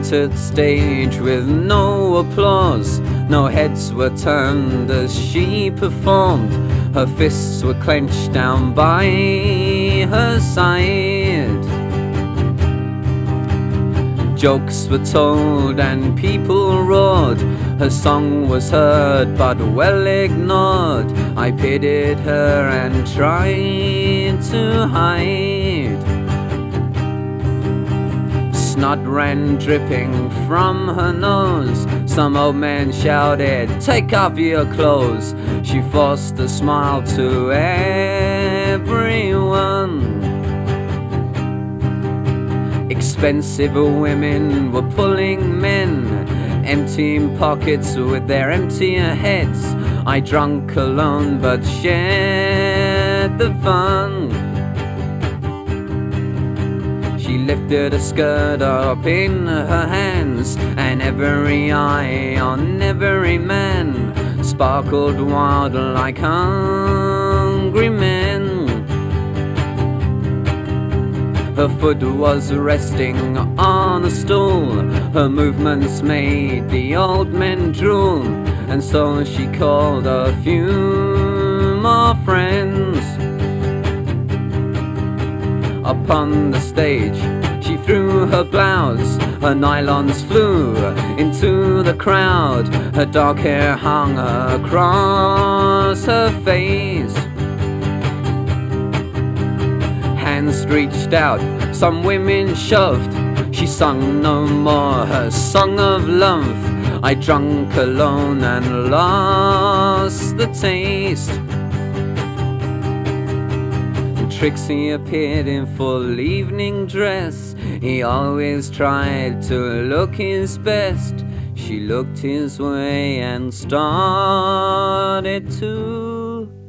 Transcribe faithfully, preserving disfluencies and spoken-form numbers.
deserted stage with no applause. No heads were turned as she performed. Her fists were clenched down by her side. Jokes were told and people roared. Her song was heard but well ignored. I pitied her and tried to hide. Snot ran dripping from her nose. Some old man shouted, "Take off your clothes." She forced a smile to everyone. Expensive women were pulling men, emptying pockets with their emptier heads. I drank alone but shared the fun. She lifted a skirt up in her hands, and every eye on every man sparkled wild like hungry men. Her foot was resting on a stool. Her movements made the old men drool. And so she called a few more friends. Upon the stage she threw her blouse. Her nylons flew into the crowd. Her dark hair hung across her face. Hands reached out, some women shoved. She sung no more her song of love. I drank alone and lost the taste. Trixie appeared in full evening dress. He always tried to look his best. She looked his way and started to